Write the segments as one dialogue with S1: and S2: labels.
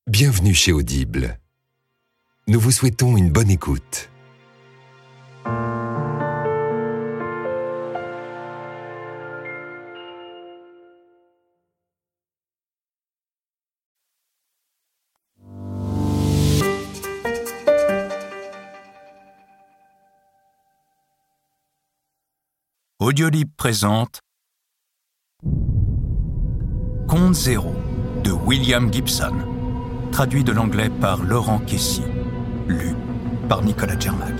S1: Bienvenue chez Audible. Nous vous souhaitons une bonne écoute.
S2: Audiolib présente Conte Zéro de William Gibson, traduit de l'anglais par Laurent Kessy, lu par Nicolas Germac.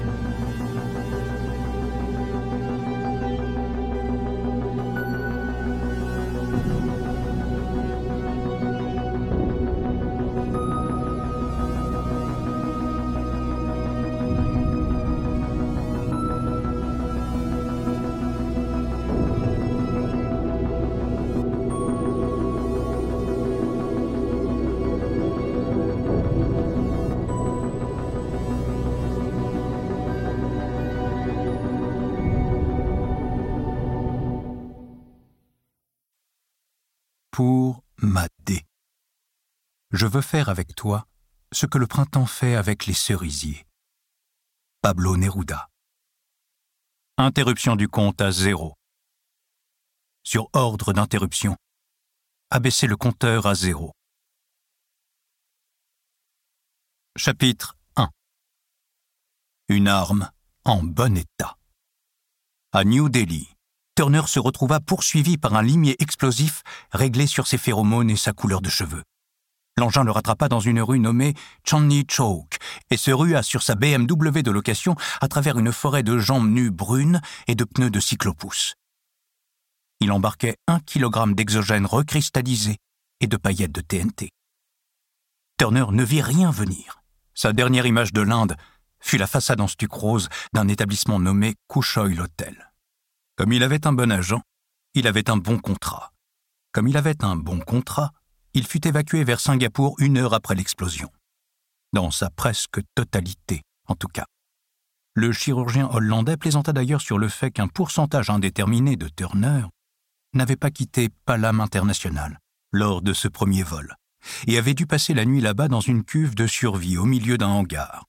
S2: Pour ma D. Je veux faire avec toi ce que le printemps fait avec les cerisiers. Pablo Neruda. Interruption du compte à 0. Sur ordre d'interruption, abaisser le compteur à 0. Chapitre 1. Une arme en bon état. À New Delhi, Turner se retrouva poursuivi par un limier explosif réglé sur ses phéromones et sa couleur de cheveux. L'engin le rattrapa dans une rue nommée Chandni Chowk et se rua sur sa BMW de location à travers une forêt de jambes nues brunes et de pneus de cyclopousse. Il embarquait 1 kilogramme d'exogène recristallisé et de paillettes de TNT. Turner ne vit rien venir. Sa dernière image de l'Inde fut la façade en stuc rose d'un établissement nommé Kushoy Hotel. Comme il avait un bon agent, il avait un bon contrat. Comme il avait un bon contrat, il fut évacué vers Singapour 1 heure après l'explosion. Dans sa presque totalité, en tout cas. Le chirurgien hollandais plaisanta d'ailleurs sur le fait qu'un pourcentage indéterminé de Turner n'avait pas quitté Palam International lors de ce premier vol et avait dû passer la nuit là-bas dans une cuve de survie au milieu d'un hangar.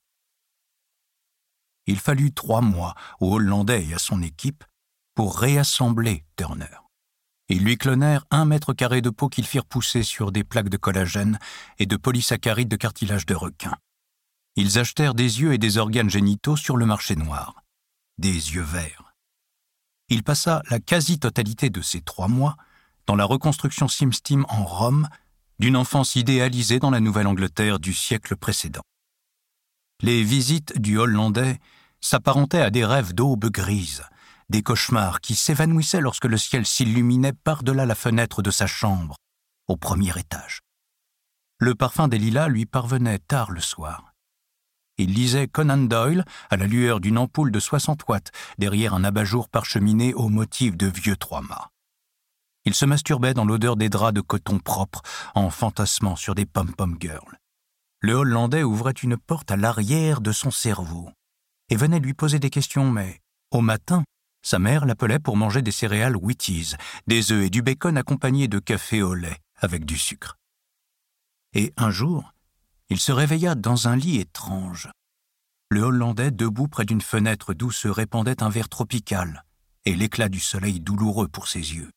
S2: Il fallut 3 mois aux Hollandais et à son équipe pour réassembler Turner. Ils lui clonèrent 1 mètre carré de peau qu'ils firent pousser sur des plaques de collagène et de polysaccharides de cartilage de requin. Ils achetèrent des yeux et des organes génitaux sur le marché noir. Des yeux verts. Il passa la quasi-totalité de ces 3 mois dans la reconstruction SimSteam en Rome d'une enfance idéalisée dans la Nouvelle-Angleterre du siècle précédent. Les visites du Hollandais s'apparentaient à des rêves d'aube grise, des cauchemars qui s'évanouissaient lorsque le ciel s'illuminait par-delà la fenêtre de sa chambre, au premier étage. Le parfum des lilas lui parvenait tard le soir. Il lisait Conan Doyle à la lueur d'une ampoule de 60 watts derrière un abat-jour parcheminé au motif de vieux 3-mâts. Il se masturbait dans l'odeur des draps de coton propres en fantasmant sur des pom-pom girls. Le Hollandais ouvrait une porte à l'arrière de son cerveau et venait lui poser des questions, mais au matin, sa mère l'appelait pour manger des céréales Wheaties, des œufs et du bacon accompagnés de café au lait avec du sucre. Et un jour, il se réveilla dans un lit étrange. Le Hollandais debout près d'une fenêtre d'où se répandait un vert tropical et l'éclat du soleil douloureux pour ses yeux.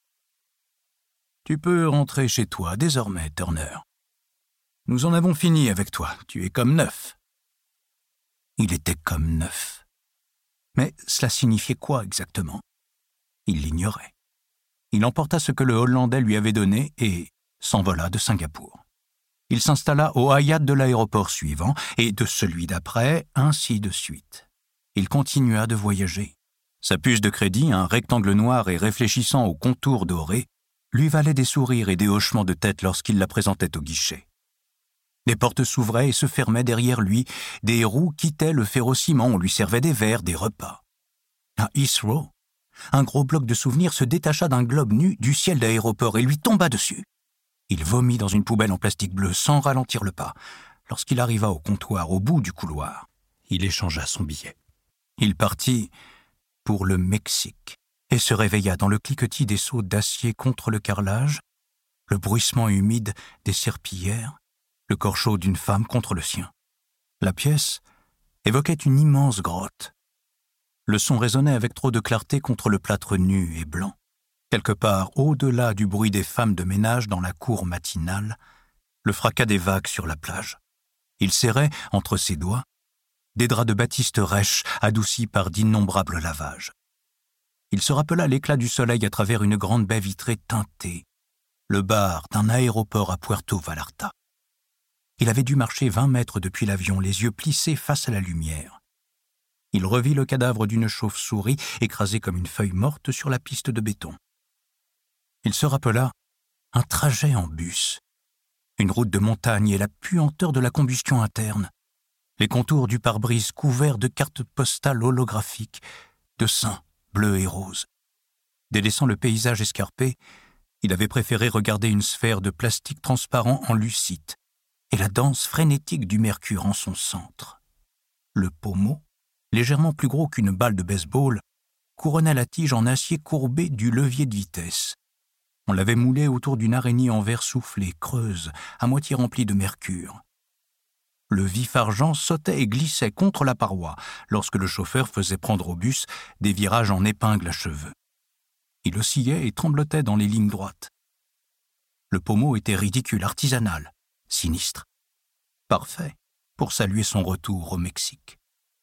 S2: « Tu peux rentrer chez toi désormais, Turner. Nous en avons fini avec toi, tu es comme neuf. » Il était comme neuf. Mais cela signifiait quoi exactement? Il l'ignorait. Il emporta ce que le Hollandais lui avait donné et s'envola de Singapour. Il s'installa au Hyatt de l'aéroport suivant et de celui d'après, ainsi de suite. Il continua de voyager. Sa puce de crédit, un rectangle noir et réfléchissant aux contours dorés, lui valait des sourires et des hochements de tête lorsqu'il la présentait au guichet. Des portes s'ouvraient et se fermaient derrière lui, des roues quittaient le ferrociment, on lui servait des verres, des repas. À Heathrow, un gros bloc de souvenirs se détacha d'un globe nu du ciel d'aéroport et lui tomba dessus. Il vomit dans une poubelle en plastique bleu sans ralentir le pas. Lorsqu'il arriva au comptoir, au bout du couloir, il échangea son billet. Il partit pour le Mexique et se réveilla dans le cliquetis des seaux d'acier contre le carrelage, le bruissement humide des serpillères, le corps chaud d'une femme contre le sien. La pièce évoquait une immense grotte. Le son résonnait avec trop de clarté contre le plâtre nu et blanc. Quelque part, au-delà du bruit des femmes de ménage dans la cour matinale, le fracas des vagues sur la plage. Il serrait, entre ses doigts, des draps de batiste rêche adoucis par d'innombrables lavages. Il se rappela l'éclat du soleil à travers une grande baie vitrée teintée, le bar d'un aéroport à Puerto Vallarta. Il avait dû marcher 20 mètres depuis l'avion, les yeux plissés face à la lumière. Il revit le cadavre d'une chauve-souris écrasée comme une feuille morte sur la piste de béton. Il se rappela un trajet en bus, une route de montagne et la puanteur de la combustion interne, les contours du pare-brise couverts de cartes postales holographiques, de seins bleus et roses. Délaissant le paysage escarpé, il avait préféré regarder une sphère de plastique transparent en lucite et la danse frénétique du mercure en son centre. Le pommeau, légèrement plus gros qu'une balle de baseball, couronnait la tige en acier courbé du levier de vitesse. On l'avait moulé autour d'une araignée en verre soufflé, creuse, à moitié remplie de mercure. Le vif argent sautait et glissait contre la paroi lorsque le chauffeur faisait prendre au bus des virages en épingle à cheveux. Il oscillait et tremblotait dans les lignes droites. Le pommeau était ridicule, artisanal, sinistre. Parfait pour saluer son retour au Mexique.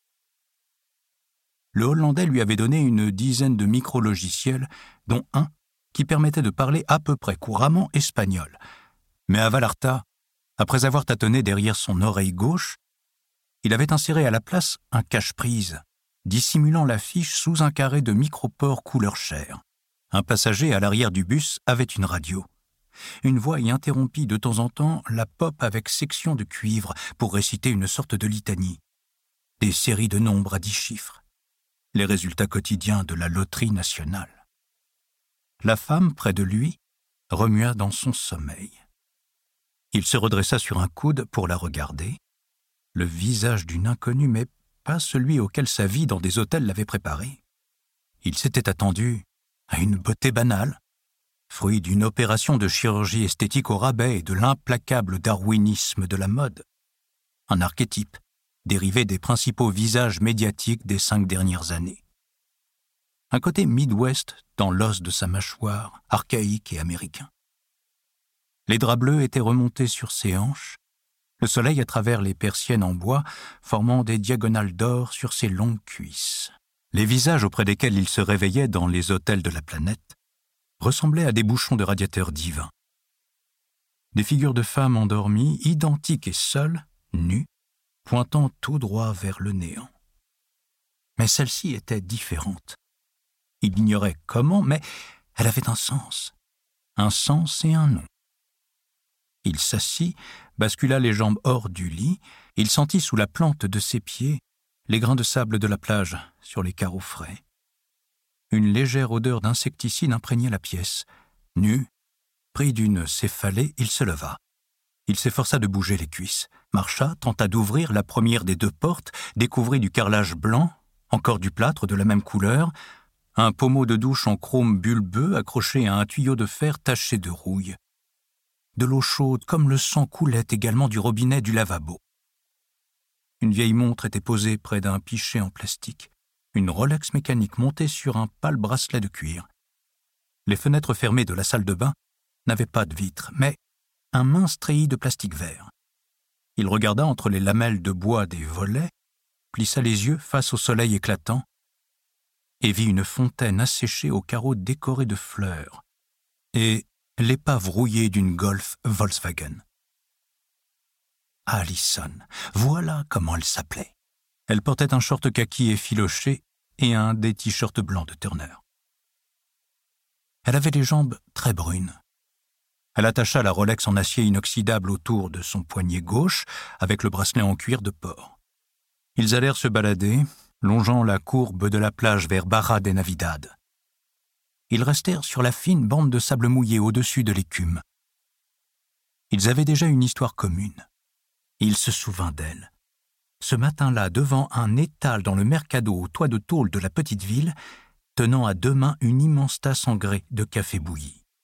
S2: Le Hollandais lui avait donné une dizaine de micro-logiciels, dont un qui permettait de parler à peu près couramment espagnol. Mais à Vallarta, après avoir tâtonné derrière son oreille gauche, il avait inséré à la place un cache-prise, dissimulant l'affiche sous un carré de micropores couleur chair. Un passager à l'arrière du bus avait une radio. Une voix y interrompit de temps en temps la pop avec section de cuivre pour réciter une sorte de litanie. Des séries de nombres à 10 chiffres. Les résultats quotidiens de la loterie nationale. La femme, près de lui, remua dans son sommeil. Il se redressa sur un coude pour la regarder. Le visage d'une inconnue, mais pas celui auquel sa vie dans des hôtels l'avait préparé. Il s'était attendu à une beauté banale, fruit d'une opération de chirurgie esthétique au rabais et de l'implacable darwinisme de la mode. Un archétype, dérivé des principaux visages médiatiques des 5 dernières années. Un côté Midwest dans l'os de sa mâchoire, archaïque et américain. Les draps bleus étaient remontés sur ses hanches, le soleil à travers les persiennes en bois formant des diagonales d'or sur ses longues cuisses. Les visages auprès desquels il se réveillait dans les hôtels de la planète ressemblaient à des bouchons de radiateurs divins. Des figures de femmes endormies, identiques et seules, nues, pointant tout droit vers le néant. Mais celle-ci était différente. Il ignorait comment, mais elle avait un sens et un nom. Il s'assit, bascula les jambes hors du lit, il sentit sous la plante de ses pieds les grains de sable de la plage sur les carreaux frais. Une légère odeur d'insecticide imprégnait la pièce. Nu, pris d'une céphalée, il se leva. Il s'efforça de bouger les cuisses, marcha, tenta d'ouvrir la première des 2 portes, découvrit du carrelage blanc, encore du plâtre de la même couleur, un pommeau de douche en chrome bulbeux accroché à un tuyau de fer taché de rouille. De l'eau chaude comme le sang coulait également du robinet du lavabo. Une vieille montre était posée près d'un pichet en plastique, une Rolex mécanique montée sur un pâle bracelet de cuir. Les fenêtres fermées de la salle de bain n'avaient pas de vitres, mais un mince treillis de plastique vert. Il regarda entre les lamelles de bois des volets, plissa les yeux face au soleil éclatant et vit une fontaine asséchée aux carreaux décorés de fleurs et l'épave rouillée d'une Golf Volkswagen. Allison, voilà comment elle s'appelait. Elle portait un short kaki effiloché et un des t-shirts blancs de Turner. Elle avait les jambes très brunes. Elle attacha la Rolex en acier inoxydable autour de son poignet gauche avec le bracelet en cuir de porc. Ils allèrent se balader, longeant la courbe de la plage vers Barra de Navidad. Ils restèrent sur la fine bande de sable mouillé au-dessus de l'écume. Ils avaient déjà une histoire commune. Il se souvint d'elle. Ce matin-là, devant un étal dans le mercado au toit de tôle de la petite ville, tenant à 2 mains une immense tasse en grès de café bouilli.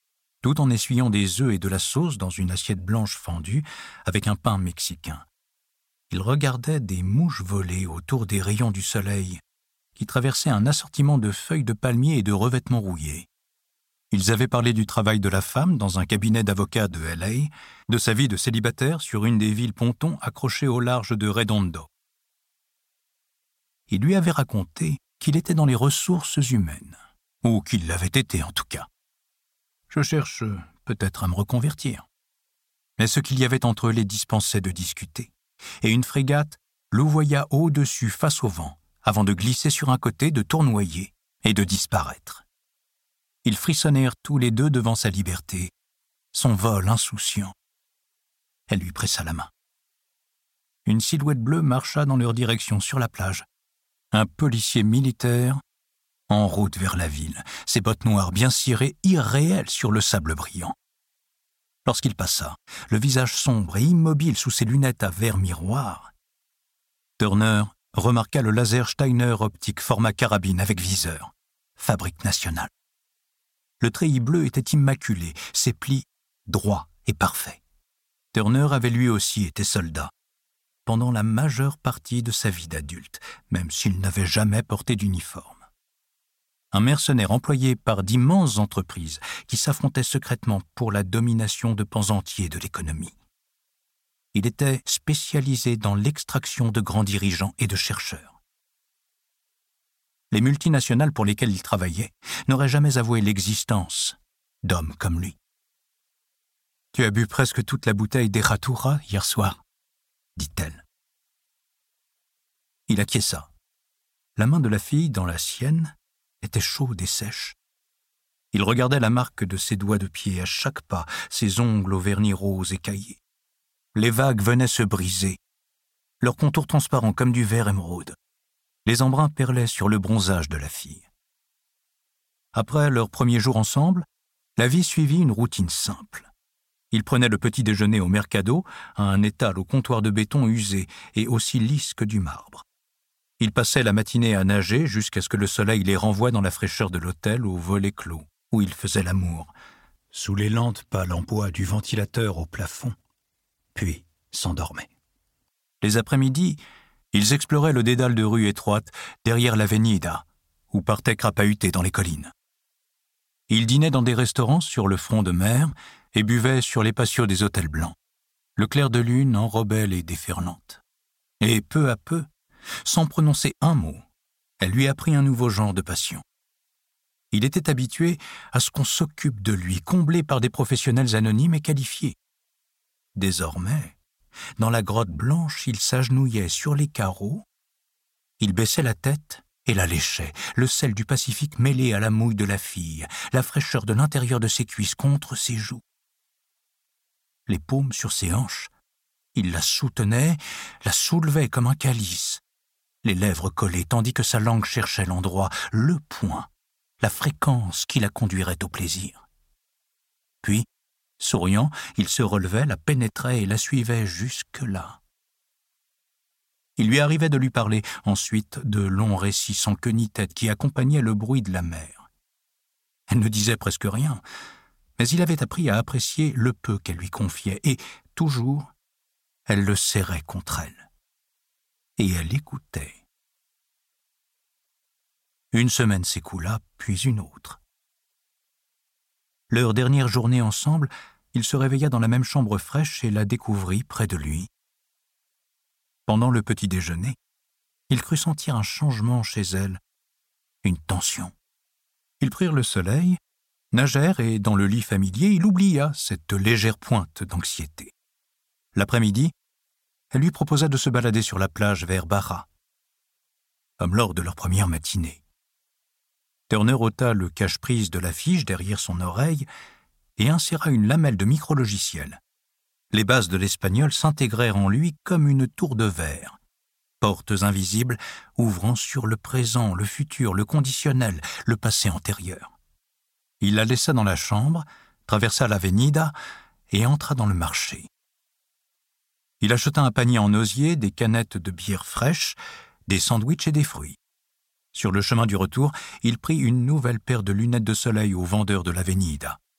S2: tout en essuyant des œufs et de la sauce dans une assiette blanche fendue avec un pain mexicain. Il regardait des mouches voler autour des rayons du soleil qui traversaient un assortiment de feuilles de palmier et de revêtements rouillés. Ils avaient parlé du travail de la femme dans un cabinet d'avocats de L.A., de sa vie de célibataire sur une des villes pontons accrochées au large de Redondo. Il lui avait raconté qu'il était dans les ressources humaines, ou qu'il l'avait été en tout cas. Je cherche peut-être à me reconvertir. Mais ce qu'il y avait entre eux les dispensait de discuter, et une frégate louvoya au-dessus face au vent, avant de glisser sur un côté, de tournoyer et de disparaître. Ils frissonnèrent tous les deux devant sa liberté, son vol insouciant. Elle lui pressa la main. Une silhouette bleue marcha dans leur direction sur la plage. Un policier militaire en route vers la ville, ses bottes noires bien cirées, irréelles sur le sable brillant. Lorsqu'il passa, le visage sombre et immobile sous ses lunettes à verre miroir, Turner remarqua le laser Steiner optique format carabine avec viseur, fabrique nationale. Le treillis bleu était immaculé, ses plis droits et parfaits. Turner avait lui aussi été soldat, pendant la majeure partie de sa vie d'adulte, même s'il n'avait jamais porté d'uniforme. Un mercenaire employé par d'immenses entreprises qui s'affrontaient secrètement pour la domination de pans entiers de l'économie. Il était spécialisé dans l'extraction de grands dirigeants et de chercheurs. Les multinationales pour lesquelles il travaillait n'auraient jamais avoué l'existence d'hommes comme lui. « Tu as bu presque toute la bouteille d'Herratura hier soir », dit-elle. Il acquiesça. La main de la fille dans la sienne était chaude et sèche. Il regardait la marque de ses doigts de pied à chaque pas, ses ongles au vernis rose écaillé. Les vagues venaient se briser, leurs contours transparents comme du verre émeraude. Les embruns perlaient sur le bronzage de la fille. Après leur premier jour ensemble, la vie suivit une routine simple. Il prenait le petit déjeuner au Mercado, à un étal au comptoir de béton usé et aussi lisse que du marbre. Ils passaient la matinée à nager jusqu'à ce que le soleil les renvoie dans la fraîcheur de l'hôtel aux volets clos, où ils faisaient l'amour, sous les lentes pales en bois du ventilateur au plafond, puis s'endormaient. Les après-midi, ils exploraient le dédale de rues étroites derrière l'Avenida, où partaient crapahuter dans les collines. Ils dînaient dans des restaurants sur le front de mer et buvaient sur les patios des hôtels blancs. Le clair de lune enrobait les déferlantes. Et peu à peu, sans prononcer un mot, elle lui apprit un nouveau genre de passion. Il était habitué à ce qu'on s'occupe de lui, comblé par des professionnels anonymes et qualifiés. Désormais, dans la grotte blanche, il s'agenouillait sur les carreaux, il baissait la tête et la léchait, le sel du Pacifique mêlé à la mouille de la fille, la fraîcheur de l'intérieur de ses cuisses contre ses joues. Les paumes sur ses hanches, il la soutenait, la soulevait comme un calice, les lèvres collées tandis que sa langue cherchait l'endroit, le point, la fréquence qui la conduirait au plaisir. Puis, souriant, il se relevait, la pénétrait et la suivait jusque-là. Il lui arrivait de lui parler, ensuite de longs récits sans queue ni tête qui accompagnaient le bruit de la mer. Elle ne disait presque rien, mais il avait appris à apprécier le peu qu'elle lui confiait, et, toujours, elle le serrait contre elle. Et elle écoutait. Une semaine s'écoula, puis une autre. Leur dernière journée ensemble, il se réveilla dans la même chambre fraîche et la découvrit près de lui. Pendant le petit déjeuner, il crut sentir un changement chez elle, une tension. Ils prirent le soleil, nagèrent et, dans le lit familier, il oublia cette légère pointe d'anxiété. L'après-midi, elle lui proposa de se balader sur la plage vers Barra, comme lors de leur première matinée. Turner ôta le cache-prise de l'affiche derrière son oreille et inséra une lamelle de micro-logiciel. Les bases de l'espagnol s'intégrèrent en lui comme une tour de verre, portes invisibles ouvrant sur le présent, le futur, le conditionnel, le passé antérieur. Il la laissa dans la chambre, traversa l'Avenida et entra dans le marché. Il acheta un panier en osier, des canettes de bière fraîche, des sandwichs et des fruits. Sur le chemin du retour, il prit une nouvelle paire de lunettes de soleil au vendeur de l'Avenida.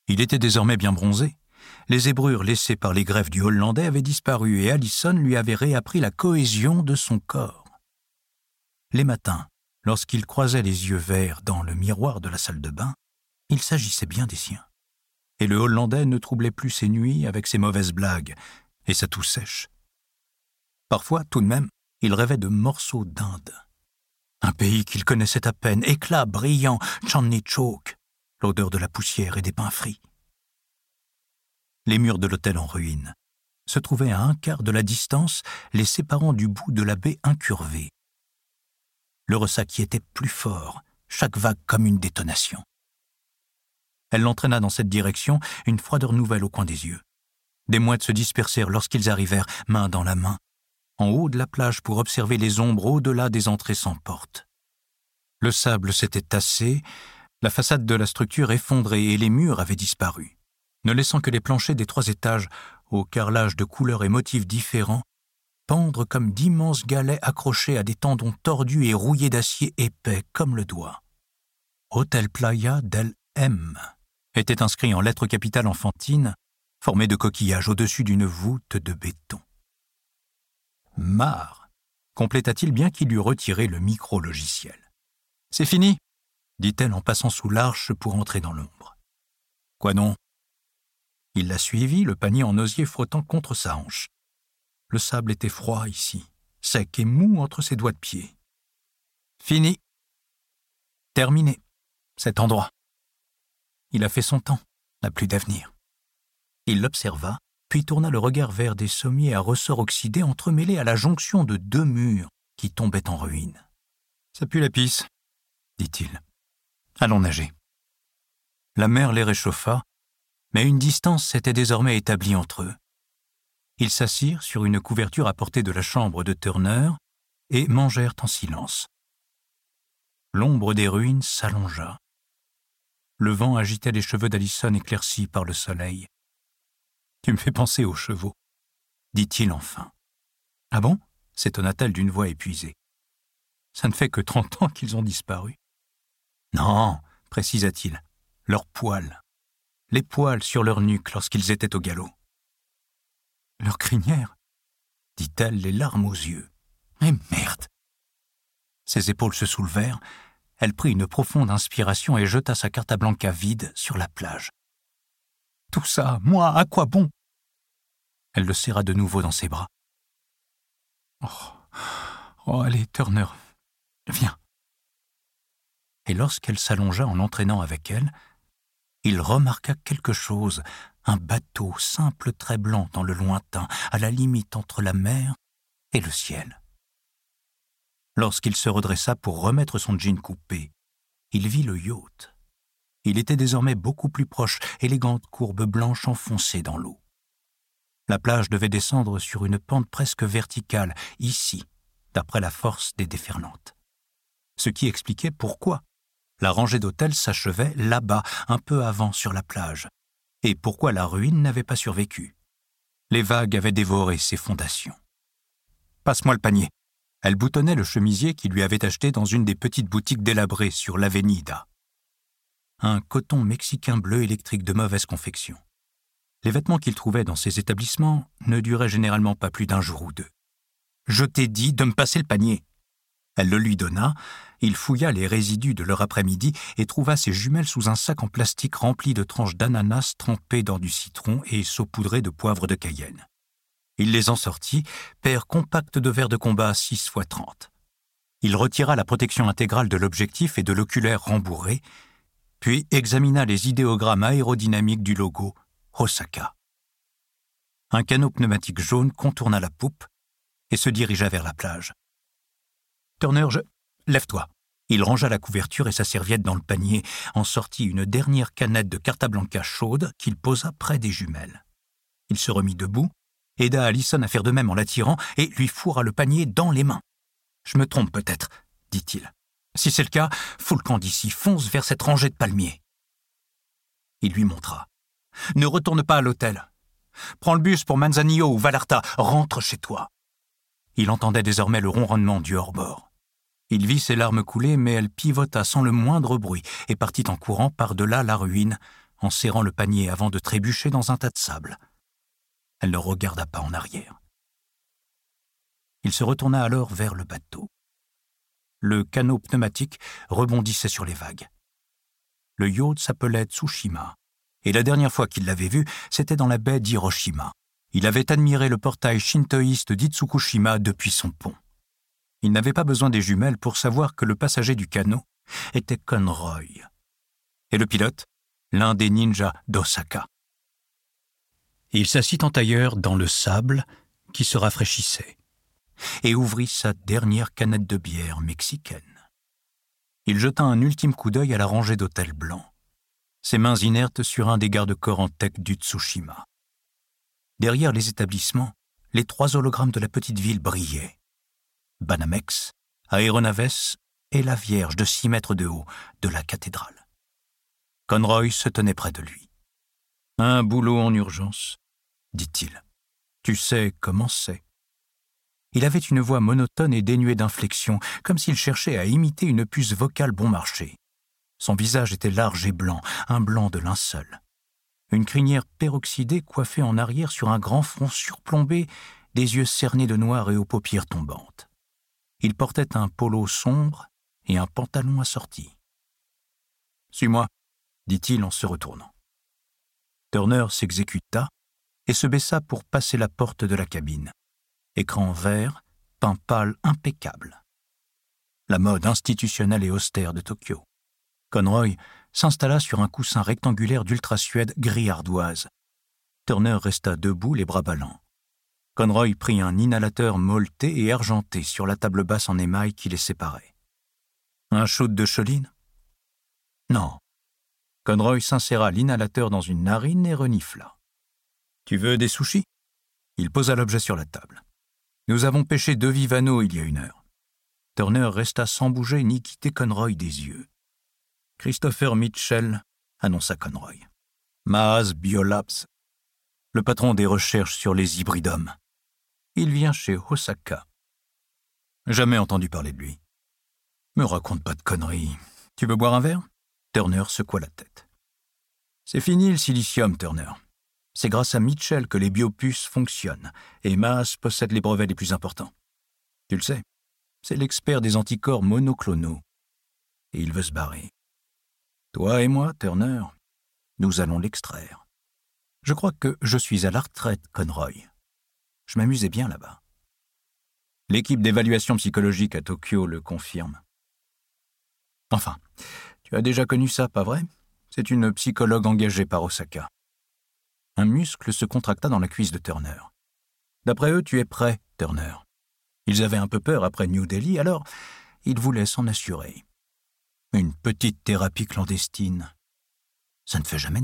S2: Il était désormais bien bronzé. Les zébrures laissées par les greffes du Hollandais avaient disparu et Allison lui avait réappris la cohésion de son corps. Les matins, lorsqu'il croisait les yeux verts dans le miroir de la salle de bain, il s'agissait bien des siens. Et le Hollandais ne troublait plus ses nuits avec ses mauvaises blagues et sa toux sèche. Parfois, tout de même, il rêvait de morceaux d'Inde. Un pays qu'il connaissait à peine, éclat brillant, Chandni Chowk, l'odeur de la poussière et des pains frits. Les murs de l'hôtel en ruine se trouvaient à 1/4 de la distance, les séparant du bout de la baie incurvée. Le ressac y était plus fort, chaque vague comme une détonation. Elle l'entraîna dans cette direction, une froideur nouvelle au coin des yeux. Des mouettes se dispersèrent lorsqu'ils arrivèrent, main dans la main, en haut de la plage pour observer les ombres au-delà des entrées sans porte. Le sable s'était tassé, la façade de la structure effondrée et les murs avaient disparu, ne laissant que les planchers des 3 étages, au carrelage de couleurs et motifs différents, pendre comme d'immenses galets accrochés à des tendons tordus et rouillés d'acier épais comme le doigt. Hôtel Playa del M était inscrit en lettres capitales enfantines, formées de coquillages au-dessus d'une voûte de béton. Mar, compléta-t-il bien qu'il eût retiré le micro-logiciel. « C'est fini !» dit-elle en passant sous l'arche pour entrer dans l'ombre. « Quoi non ?» Il la suivit, le panier en osier frottant contre sa hanche. Le sable était froid ici, sec et mou entre ses doigts de pied. « Fini !»« Terminé, cet endroit. » Il a fait son temps, n'a plus d'avenir. Il l'observa, puis tourna le regard vers des sommiers à ressorts oxydés entremêlés à la jonction de 2 murs qui tombaient en ruine. « Ça pue la pisse, » dit-il. « Allons nager. » La mer les réchauffa, mais une distance s'était désormais établie entre eux. Ils s'assirent sur une couverture à portée de la chambre de Turner et mangèrent en silence. L'ombre des ruines s'allongea. Le vent agitait les cheveux d'Allison éclaircis par le soleil. « Tu me fais penser aux chevaux, » dit-il enfin. « Ah bon ?» s'étonna-t-elle d'une voix épuisée. « Ça ne fait que 30 ans qu'ils ont disparu. »« Non, » précisa-t-il, « leurs poils. Les poils sur leur nuque lorsqu'ils étaient au galop. »« Leur crinière ?» dit-elle, les larmes aux yeux. « Mais merde !» Ses épaules se soulevèrent. Elle prit une profonde inspiration et jeta sa carte à blanca vide sur la plage. « Tout ça, moi, à quoi bon ?» Elle le serra de nouveau dans ses bras. « Oh, allez, Turner, viens. » Et lorsqu'elle s'allongea en l'entraînant avec elle, il remarqua quelque chose, un bateau simple très blanc dans le lointain, à la limite entre la mer et le ciel. Lorsqu'il se redressa pour remettre son jean coupé, il vit le yacht. Il était désormais beaucoup plus proche, élégante courbe blanche enfoncée dans l'eau. La plage devait descendre sur une pente presque verticale, ici, d'après la force des déferlantes. Ce qui expliquait pourquoi la rangée d'hôtels s'achevait là-bas, un peu avant sur la plage, et pourquoi la ruine n'avait pas survécu. Les vagues avaient dévoré ses fondations. « Passe-moi le panier !» Elle boutonnait le chemisier qu'il lui avait acheté dans une des petites boutiques délabrées sur l'Avenida. Un coton mexicain bleu électrique de mauvaise confection. Les vêtements qu'il trouvait dans ces établissements ne duraient généralement pas plus d'1 jour ou 2. « Je t'ai dit de me passer le panier !» Elle le lui donna, il fouilla les résidus de leur après-midi et trouva ses jumelles sous un sac en plastique rempli de tranches d'ananas trempées dans du citron et saupoudrées de poivre de Cayenne. Il les en sortit, paire compacte de verres de combat 6x30. Il retira la protection intégrale de l'objectif et de l'oculaire rembourré, puis examina les idéogrammes aérodynamiques du logo Osaka. Un canot pneumatique jaune contourna la poupe et se dirigea vers la plage. « Turner, lève-toi !» Il rangea la couverture et sa serviette dans le panier, en sortit une dernière canette de Carta Blanca chaude qu'il posa près des jumelles. Il se remit debout, aida Allison à faire de même en l'attirant et lui fourra le panier dans les mains. « Je me trompe peut-être, » dit-il. « Si c'est le cas, fous le camp d'ici, fonce vers cette rangée de palmiers. » Il lui montra. « Ne retourne pas à l'hôtel. Prends le bus pour Manzanillo ou Vallarta, rentre chez toi. » Il entendait désormais le ronronnement du hors-bord. Il vit ses larmes couler, mais elle pivota sans le moindre bruit et partit en courant par-delà la ruine, en serrant le panier avant de trébucher dans un tas de sable. Elle ne regarda pas en arrière. Il se retourna alors vers le bateau. Le canot pneumatique rebondissait sur les vagues. Le yacht s'appelait Tsushima, et la dernière fois qu'il l'avait vu, c'était dans la baie d'Hiroshima. Il avait admiré le portail shintoïste d'Itsukushima depuis son pont. Il n'avait pas besoin des jumelles pour savoir que le passager du canot était Conroy. Et le pilote, l'un des ninjas d'Osaka. Il s'assit en tailleur dans le sable qui se rafraîchissait et ouvrit sa dernière canette de bière mexicaine. Il jeta un ultime coup d'œil à la rangée d'hôtels blancs, ses mains inertes sur un des garde-corps en teck du Tsushima. Derrière les établissements, les 3 hologrammes de la petite ville brillaient. Banamex, Aéronaves et la Vierge de 6 mètres de haut de la cathédrale. Conroy se tenait près de lui. « Un boulot en urgence, dit-il. Tu sais comment c'est. » Il avait une voix monotone et dénuée d'inflexion, comme s'il cherchait à imiter une puce vocale bon marché. Son visage était large et blanc, un blanc de linceul. Une crinière peroxydée coiffée en arrière sur un grand front surplombé, des yeux cernés de noir et aux paupières tombantes. Il portait un polo sombre et un pantalon assorti. « Suis-moi », dit-il en se retournant. Turner s'exécuta et se baissa pour passer la porte de la cabine. Écran vert, peint pâle impeccable. La mode institutionnelle et austère de Tokyo. Conroy s'installa sur un coussin rectangulaire d'ultra-suède gris ardoise. Turner resta debout, les bras ballants. Conroy prit un inhalateur molleté et argenté sur la table basse en émail qui les séparait. Un shoot de choline ? Non. Conroy s'inséra l'inhalateur dans une narine et renifla. « Tu veux des sushis ?» Il posa l'objet sur la table. « Nous avons pêché 2 vivanos il y a 1 heure. » Turner resta sans bouger ni quitter Conroy des yeux. « Christopher Mitchell, » annonça Conroy. « Maas Biolabs, le patron des recherches sur les hybridomes. Il vient chez Osaka. » Jamais entendu parler de lui. « Me raconte pas de conneries. Tu veux boire un verre ?» Turner secoua la tête. « C'est fini le silicium, Turner. C'est grâce à Mitchell que les biopuces fonctionnent, et Maas possède les brevets les plus importants. Tu le sais, c'est l'expert des anticorps monoclonaux. Et il veut se barrer. Toi et moi, Turner, nous allons l'extraire. Je crois que je suis à la retraite, Conroy. Je m'amusais bien là-bas. L'équipe d'évaluation psychologique à Tokyo le confirme. Enfin, tu as déjà connu ça, pas vrai ? C'est une psychologue engagée par Osaka. » Un muscle se contracta dans la cuisse de Turner. « D'après eux, tu es prêt, Turner. Ils avaient un peu peur après New Delhi, alors ils voulaient s'en assurer. Une petite thérapie clandestine, ça ne fait jamais de mal. »